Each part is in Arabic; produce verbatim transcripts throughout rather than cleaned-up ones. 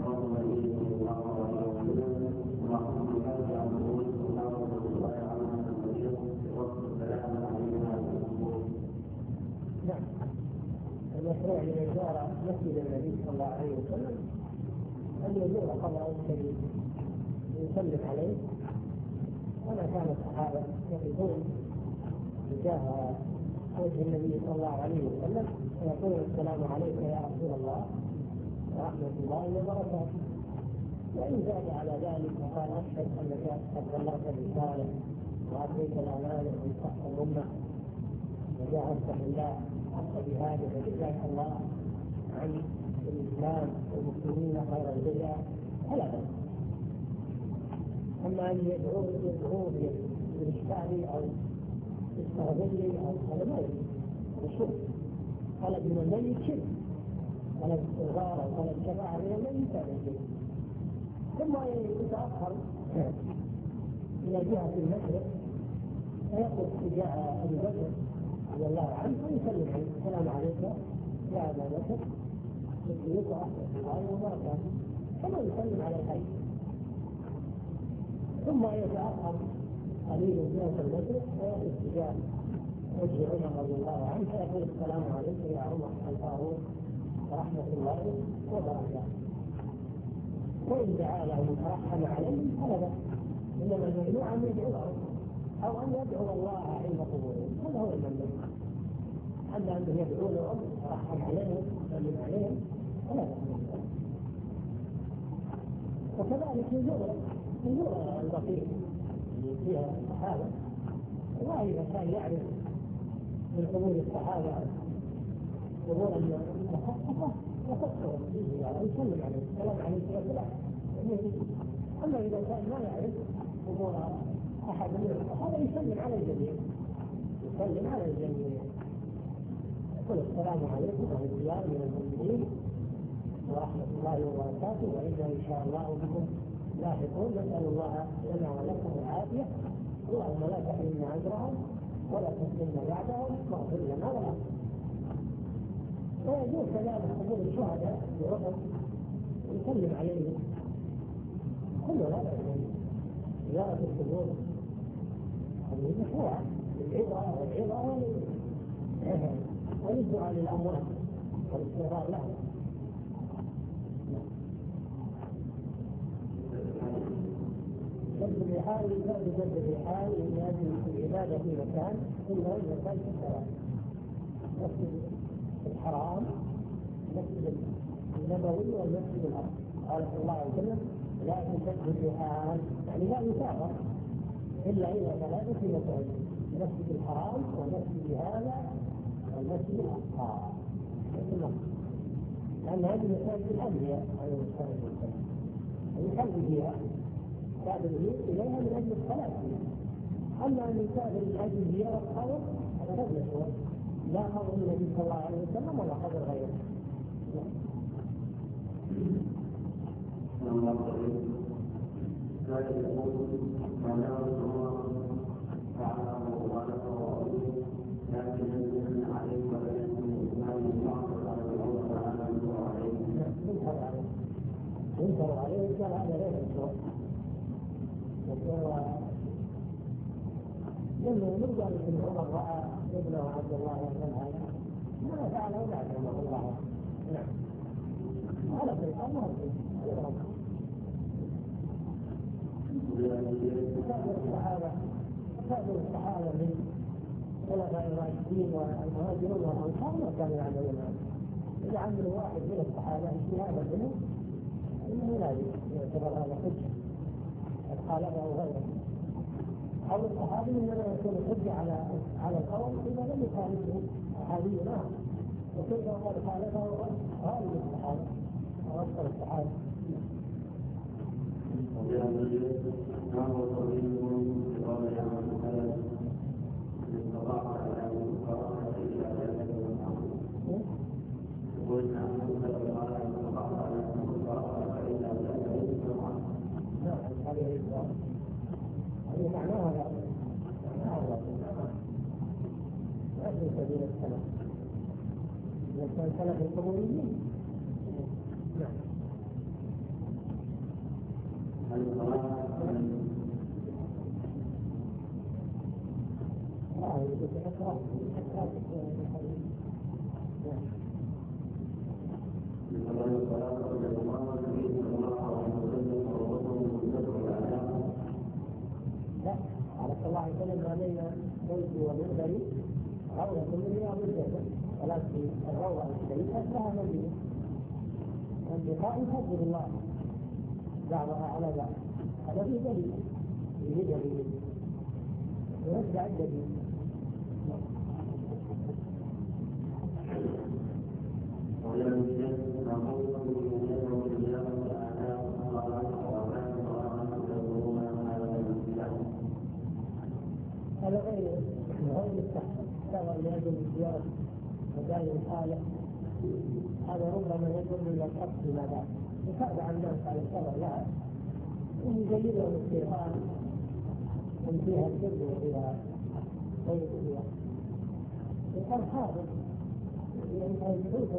المشروع لمن زار مسجد النبي صلى الله عليه وسلم أن يزور قبره الشريف ويسلم عليه، وما كان الصحابة يقفون تجاه وجه النبي صلى الله عليه وسلم ويقول السلام عليك يا رسول الله ورحمة الله وبركاته، وإن زاد على ذلك وقال أشهد أنك قد بلغت الرسالة وأديت الأمانة وانصحت الأمة وجاهدت بالله حق بهذا فجزاك الله عن الإسلام والمسلمين خير الجزاء فلا بأس. أما أن يدعوه يدعوه بالإشكال أو يستغفر لي أو هذا ما يجوز، الشرك طلب من الميت شرك، طلب استغفار أو طلب شفاعة من الميت هذا شرك. ثم يتأخر إلى جهة المشرق فيقف تجاه أبي بكر رضي الله عنه ويسلم عليه السلام عليك يا أبا بكر الصديق ورحمة الله وبركاته، كما يسلم على الحي. ثم يتأخر قليل جهة المشرق ويقف تجاه وجه عمر رضي الله عنه فيقول السلام عليك يا عمر الفاروق ورحمة الله وبركاته. وإن دعا له ترحم عليه فلا بأس، إنما الممنوع أن يدعوه أو أن يدعو الله عند قبوله، هذا هو الممنوع. أما أنه يدعو له ترحم عليه وسلم عليه فلا بأس. وكذلك نزور نزور البقيع اللي فيها الصحابة، والله إذا كان يعرف من قبول الصحابة قبولا مخصصة وتذكر فيه ويسلم عليه السلام عليه وسلم. أما إذا كان ما يعرف قبول أحد من الصحابة يسلم على الجميع، يسلم على الجميع يقول السلام عليكم أهل الديار من المسلمين ورحمة الله وبركاته، وإنا إن شاء الله بكم لاحقون، نسأل الله لنا ولكم العافية، اللهم لا تحرمنا أجرهم ولا تحرمنا بعدهم واغفر لنا ولهم. ويجوز كذلك قبول الشهداء بأحد ويسلم عليهم، كل هذا زيارة القبور هذه مشروعة للعظة والعظة وللدعاء للأموات والاستغفار لهم. جد الرحال يزاد جد الرحال من أجل العبادة في مكان إلا المكان في الثلاث: المسجد الحرام، المسجد النبوي، والمسجد الأقصى. قال صلى الله عليه وسلم: لا تشد الرحال، يعني لا يسافر إلا إلى ثلاثة مساجد: المسجد الحرام والمسجد هذا والمسجد الأقصى. لأن هذه مساجد الأنبياء عليه الصلاة والسلام يحل فيها كافر إليها من أجل الصلاة فيها. أما أن يسافر من أجل زيارة قبر هذا لا يشوف لا قبر النبي صلى الله عليه وسلم ولا قبر غيره. لا يقول معناه الله تعالى وقاله لكن يجب عليه ولا يكون ما ينفع الله تعالى عليه ينكر عليه كان هذا ليس الشرع. لما نرجع لابن عمر راى ابنه عبد الله يعمل هذا ما فعله بعد رحمه الله. نعم على في الامر كثير الصحابه كثير الصحابه من خلفاء الراشدين والمهاجرون والانصار ما كانوا يعملون هذا. اذا عمل واحد من الصحابه اجتهادا منه انه لا يعتبر هذا حجه خالفه او غيره، او الصحابي انما يكون حجه على على القول اذا لم يخالفه صحابي معه، وكيف قال خالفه غالب الصحابه او اكثر الصحابه. هذه معناها لا معناها لا في سبيل السلف، إذا كان سلف القبوريين. نعم على الله عليه وسلم علينا بيتي ومنبري روضة من رياض الجنة، ولكن الروضة الشريفة لها مدينة اللقاء يفضل الله بعضها على بعض. هذا في دليل في دليل ويرجع الدليل. هذا غير غير مستحسن، سواء لأجل زيارة مدائن الحالة، هذا ربما يدل إلى الحق فيما بعد يتابع الناس على الشرع لها ويزينهم الشيطان من فيها السر وفيها غير فيها الشيطان حاضر يعني يشوفه.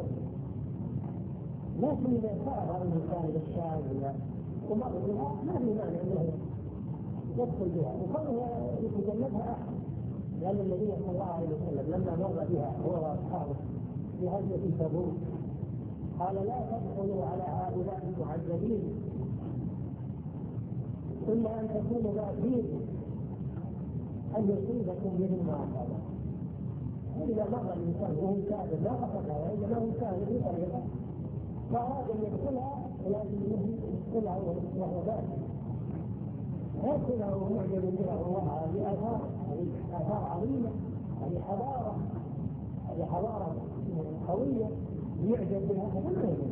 لكن إذا صار الإنسان بالشام ومر بها ما في مانع أنه يدخل بها وكونه يتجنبها أحد، لأن النبي صلى الله عليه وسلم لما مر بها هو وأصحابه في غزوة تبوك قال لا تدخلوا على هؤلاء المعذبين إلا أن تكونوا باكين أن يصيبكم منهم ما أصابه. وإذا مر الإنسان وهو كافر لا فقط هذا إنما هو كافر في طريقة فأراد أن يدخلها ولكنه يدخلها وهو باكر هكذا هو معجب بها والله. هذه آثار آثار عظيمة، هذه حضارة هذه حضارة قوية يعجب بها فما يعجب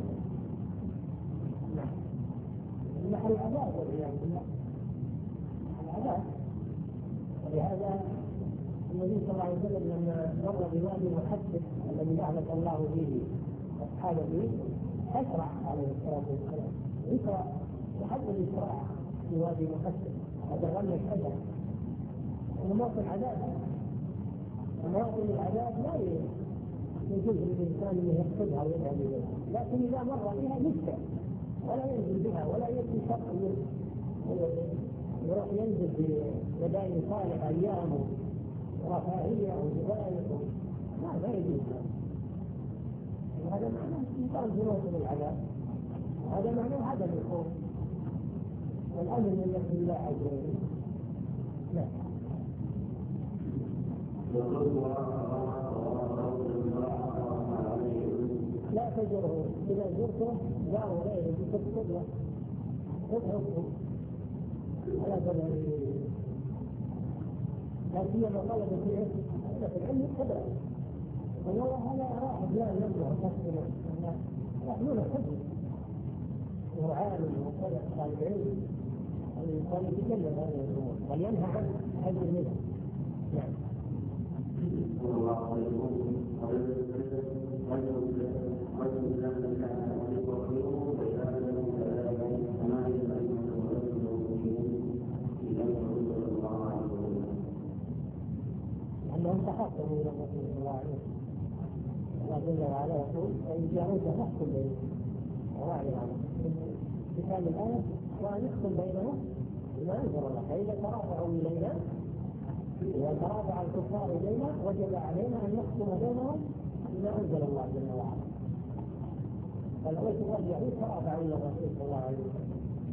محل العذاب والعياذ بالله العذاب. ولهذا النبي صلى الله عليه وسلم لما مر بوادي محدث الذي أهلك الله به أصحابه به أسرع عليه الصلاة والسلام يسرع لحد الإسراع في وادي محدث. هذا غنى الحجر ومواطن العذاب، ومواطن العذاب لا يجوز للإنسان أن يقصدها ويذهب إليها، لكن إذا مر بها يسكت ولا ينزل بها ولا يأتي شق يروح ينزل في مدائن صالح أيام ورفاهية وجبال لا لا يجوز. هذا معناه إنسان في موطن العذاب، هذا معناه عدم الخوف والأمر من يرضي الله عز وجل. لا لا تجره إذا زرته زار غيره تكتب له تتركه على سبيل لا سيما طلب العلم في العلم الكبر والله هذا راح لا يمنع تسلم يحمل حجه وهو عالم وطلب طالب علم الإنسان يتكلم هذه الأمور بل ينهى عنه حجر منه. نعم. أنهم تحكموا إلى الرسول صلى الله عليه وسلم الله جل وعلا يقول فإن جاءوك فاحكم بينهم وراعي عنهم بكتاب الآية وأن يحكم بينهم بما أنزل الله. فإذا ترافعوا إلينا إذا ترافع الكفار إلينا وجب علينا أن نحكم بينهم بما أنزل الله جل وعلا. فالعوية واليهود ترافعوا إلى الرسول صلى الله عليه وسلم.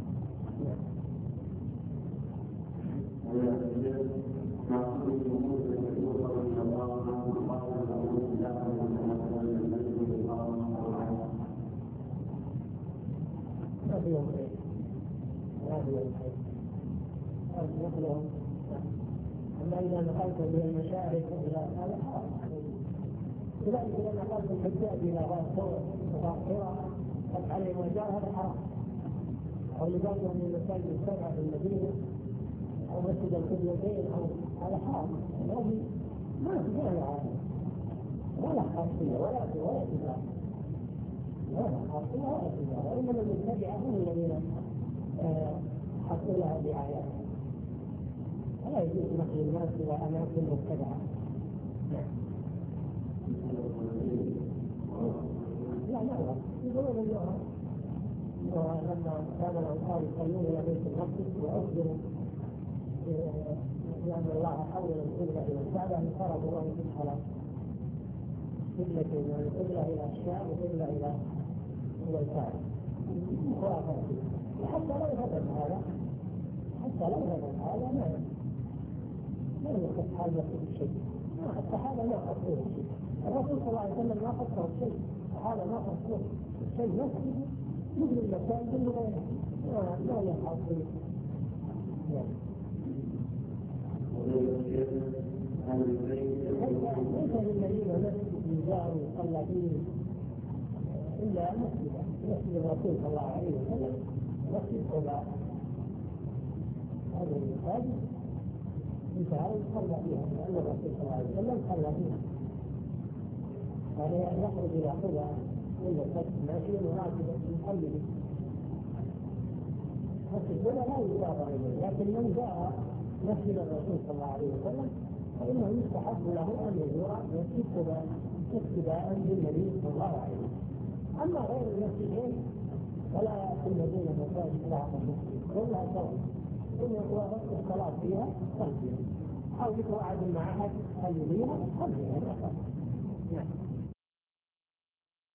ما فيهم خير ما فيهم خير مثلهم. أما إذا نقلت من المشارق إلى هذا حرام. كذلك إذا نقلت الحجاج إلى غار ثور وغار حراء قد عليهم وجار هذا حرام. أو لبعضهم من المساجد السبعة في المدينة أو مسجد القبلتين أو هذا حرام. هذه ما في مانع ولا خاصية ولا ولا اتباع ولا خاصية ولا اتباع، وإنما المتبعة هم الذين حصلوا لها بآيات. ولا يجوز نقل الناس إلى أماكن مبتدعة. لا لا يقولون اليوم ولما كان الأنصار يصلون إلى بيت المقدس وأخبروا لأن الله حول القبلة إلى الكعبة انفرضوا الله بالصلاة قبلتين، يعني قبلة إلى الشام وقبلة إلى إلى الكعبة. وحتى لو ثبت هذا حتى لو ثبت هذا ما ما يخص حال نفسه شيء. الصحابة ما خصوه شيء، الرسول صلى الله عليه وسلم ما خصه شيء، الصحابة ما خصوه شيء نفسه مثل المسائل اللي ما ما يحصل فيه. ليس للذين مسجد جاءوا يصلى فيه إلا مسجد مسجد الرسول صلى الله عليه وسلم، مسجد قباء. هذه المساجد مثال صلى فيها لأن الرسول صلى الله عليه وسلم صلى فيها. يعني يخرج إلى قباء إلا مسجد ماشيا وراكبا يصلي به. مسجد هنا لا يضاف إليه، لكن من جاء مسجد الرسول صلى الله عليه وسلم فإنه يستحب له أن يزور مسجد قباء اقتداء بالنبي صلى الله عليه وسلم. أما غير المسجدين فلا يأتون دون مساجد بعض المسجد كلها سواء، إن وقت الصلاة فيها صل فيها، أو يقعد مع أحد صلي فيها صل فيها.